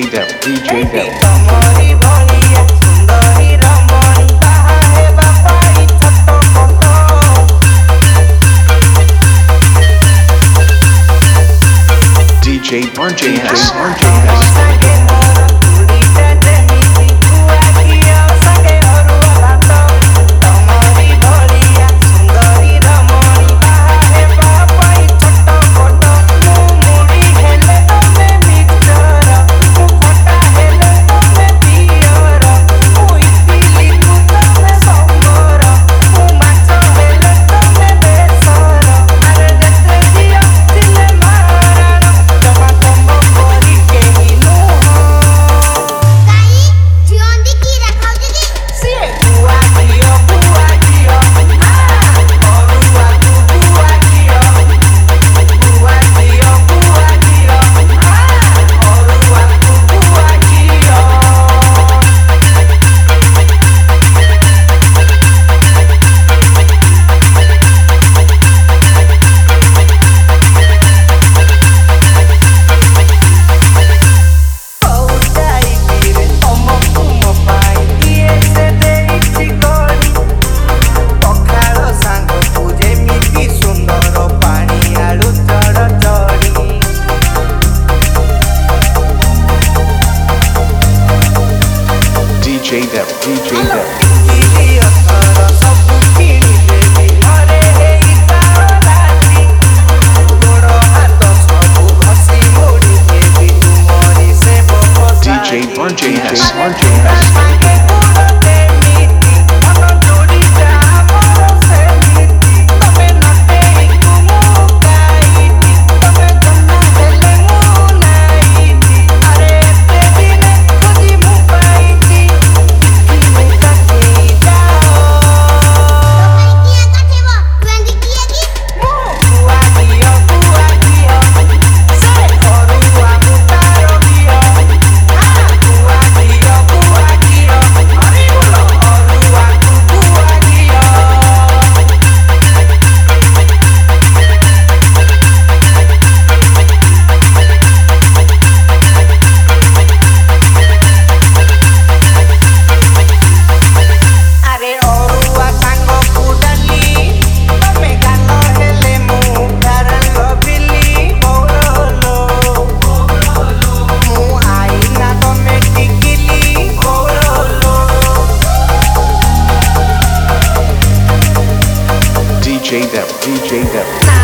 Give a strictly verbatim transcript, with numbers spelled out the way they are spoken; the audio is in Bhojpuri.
Devil, D J Devil. तमरी भलिया सुंदरी रमणी बाहा हे बापाई छट कोट D J R J S, R J संगे S. मोर तुड़ीटा जेमिति बुआ किया संगे हरुआ भात तमरी भलिया सुंदरी रमणी बाहा हे बापाई छट कोट मु मुड़ी हेले तमे मिक्सर मु खटा हेले तमे पियर मु इडली तू तमे सांबर मु माछ हेले तमे बेसर अरे जते जिया दिले माराण जमा तम करी केही नुह गाई जियोंदी की रखाउ दीदी सिए बुआ जियो बुआ जियो आ अरुआ तू बुआ जियो बुआ जियो बुआ जियो आ अरुआ तू बुआ जियो पौताई गिरे तमकु म पाई दिए से देइछि गरी पखाଳ ସାଙ୍ଗକୁ ଯେମିତି ସୁନ୍ଦର ପାଣି ଆଳୁ ଚଡ଼ ଚଡ଼ି D J Devil, D J Devil. ଇଲି ଅତର ସବୁ କିଣିଦେବି ଘରେ ହେଇଥାଅ ରାତି ଗୋଡ଼ ହାତ ସବୁ ଘଷି ମୋଡ଼ି ଦେବି ତୁମରି ସେବକ D J R J S, R J ତା S. ସାଙ୍ଗେ ଗୋଡ଼ ଦେମିତି ମନ ଯୋଡ଼ିଟା ଆମର ସେମିତି ତମେ ନଟେଇକୁ ମୁଁ କାଇଟି ତମେ ଜନ୍ମ ହେଲେ ମୁଁ ନାଇଟି ଆରେ ଏତେ ଦିନେ ଖୋଜି ମୁଁ ପାଇଛି ଦେଖିଲେ ତାକେଇ ଯାଅ କିଆ କାଠେବ ତୁଏंदी କିଏ କି ମୁଁ ବୁଆ ଝିଅ ବୁଆ ଝିଅ ସେ ଅରୁଆ ମୁଁ ତାର ଝିଅ ଆ ବୁଆ ଝିଅ ବୁଆ ଝିଅ ହରି ବୋଲ ଅରୁଆ ତୁ ବୁଆ ଝିଅ ଆରେ ଅରୁଆ ସାଙ୍ଗକୁ ଡାଲି ତମେ ଗାଲ ହେଲେ ମୁଁ ଗାରାଙ୍ଗ ବିଲି ବଉଲୋ ମୁଁ ଆଇନା ତମେ ଟିକିଲି ବଉଲୋ D J Devil, D J Devil. ନା